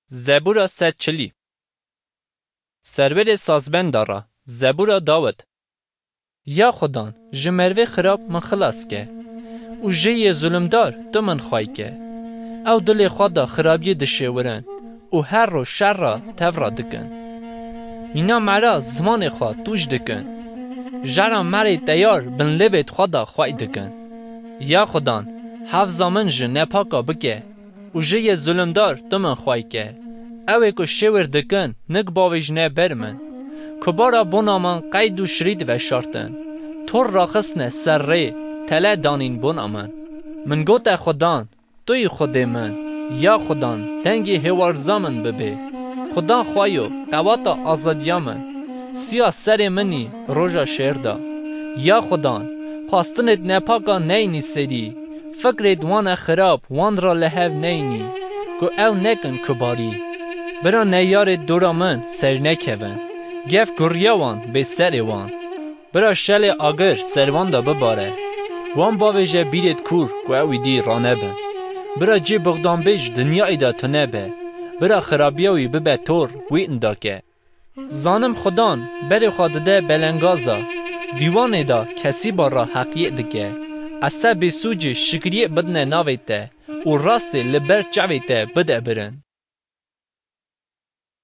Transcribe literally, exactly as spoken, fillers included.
زبورا سد چلی سرور سازبندارا زبورا داود یا خدان جمروه خراب من خلاص که و جه ظلمدار تو من خواهی که او دل خدا خرابی دشورن و هر رو شر را تورا دکن اینا مرا زمان خواه توش دکن جرا مری تیار بن لبت خدا خواهی دکن یا خدان حفظا من جه نپاکا بکه و جه ظلمدار تو من خواهی که اوه که شور دکن نک باویج نه بر من کبارا بونا من قید و شرید و شارتن تور را خسنه سر ری تله دانین بونا من من گوت خدان توی خود من یا خدان تنگی هوار زامن ببه خدا خواهیو قواتا آزادیا من سیا سر منی روژا شردا یا خدان خواستنت نپاکا نینی سری فکرت وان خراب وان را لحو نینی که او نکن کباری برا نیار دورا من سر نکون گف گریوان به سر وان برا شل آگر سروان دا بباره وان باویجه بیرت کور که اوی دی رانه بن برا جی بغدان بیج دنیای دا تنه به برا خرابیوی ببه تور وی اندا که زانم خدان بر خواده بلنگازا دیوانه دا کسی بارا حقیق دکه اصا بسوجی شکریه بدنه ناویته و راست لبر چاویته بده برن